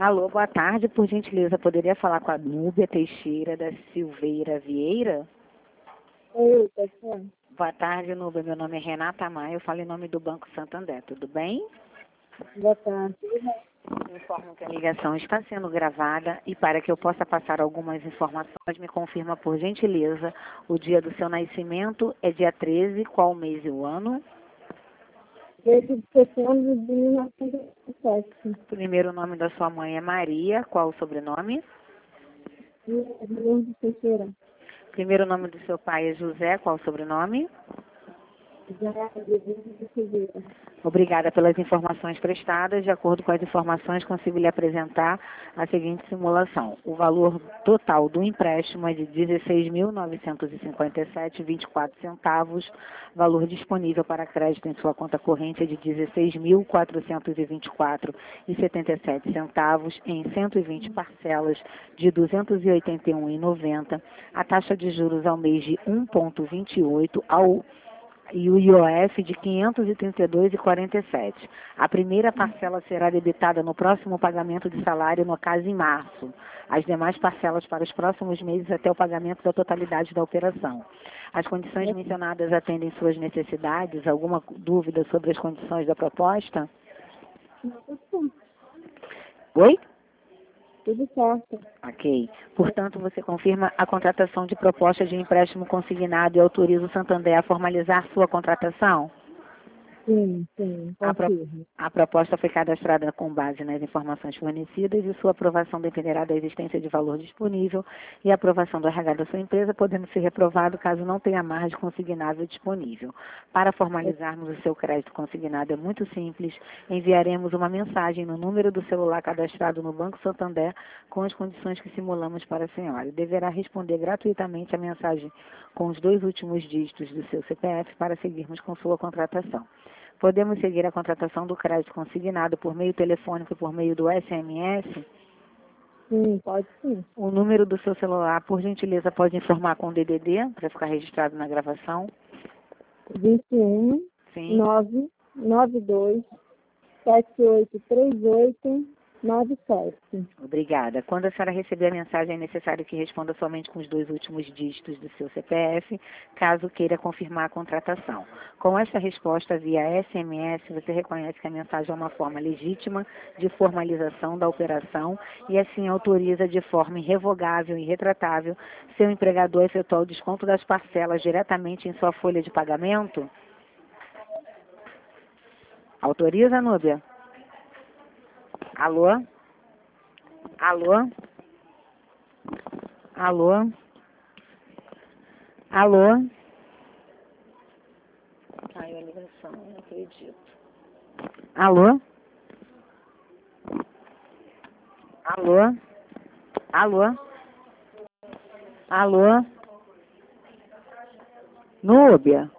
Alô, boa tarde. Por gentileza, poderia falar com a Núbia Teixeira da Silveira Vieira? Oi, pessoal. Boa tarde, Núbia. Meu nome é Renata Maia. Eu falo em nome do Banco Santander. Tudo bem? Boa tarde. Informo que a ligação está sendo gravada e para que eu possa passar algumas informações, me confirma, por gentileza, o dia do seu nascimento é dia 13, qual o mês e o ano? Desde setembro de 1987. Primeiro nome da sua mãe é Maria, qual o sobrenome? De Teixeira. Primeiro nome do seu pai é José, qual o sobrenome? De Silveira. Obrigada pelas informações prestadas. De acordo com as informações, consigo lhe apresentar a seguinte simulação. O valor total do empréstimo é de R$ 16.957,24. Valor disponível para crédito em sua conta corrente é de R$ 16.424,77 em 120 parcelas de R$ 281,90. A taxa de juros ao mês de 1,28 e o IOF de R$ 532,47. A primeira parcela será debitada no próximo pagamento de salário, no caso em março. As demais parcelas para os próximos meses até o pagamento da totalidade da operação. As condições mencionadas atendem suas necessidades? Alguma dúvida sobre as condições da proposta? Oi? Tudo certo. Ok. Portanto, você confirma a contratação de proposta de empréstimo consignado e autoriza o Santander a formalizar sua contratação? Sim, confirmo. A proposta foi cadastrada com base nas informações fornecidas e sua aprovação dependerá da existência de valor disponível e a aprovação do RH da sua empresa, podendo ser reprovado caso não tenha margem consignável disponível. Para formalizarmos o seu crédito consignado é muito simples. Enviaremos uma mensagem no número do celular cadastrado no Banco Santander com as condições que simulamos para a senhora. Deverá responder gratuitamente a mensagem com os 2 últimos dígitos do seu CPF para seguirmos com sua contratação. Podemos seguir a contratação do crédito consignado por meio telefônico e por meio do SMS? Sim, pode sim. O número do seu celular, por gentileza, pode informar com o DDD, para ficar registrado na gravação? 21 Sim. 992 7838 97. Obrigada. Quando a senhora receber a mensagem, é necessário que responda somente com os 2 últimos dígitos do seu CPF, caso queira confirmar a contratação. Com esta resposta via SMS, você reconhece que a mensagem é uma forma legítima de formalização da operação e assim autoriza de forma irrevogável e retratável seu empregador a efetuar o desconto das parcelas diretamente em sua folha de pagamento? Autoriza, Núbia? Alô? Alô? Alô? Alô? Caiu a ligação, não acredito. Alô? Alô? Alô? Alô? Núbia?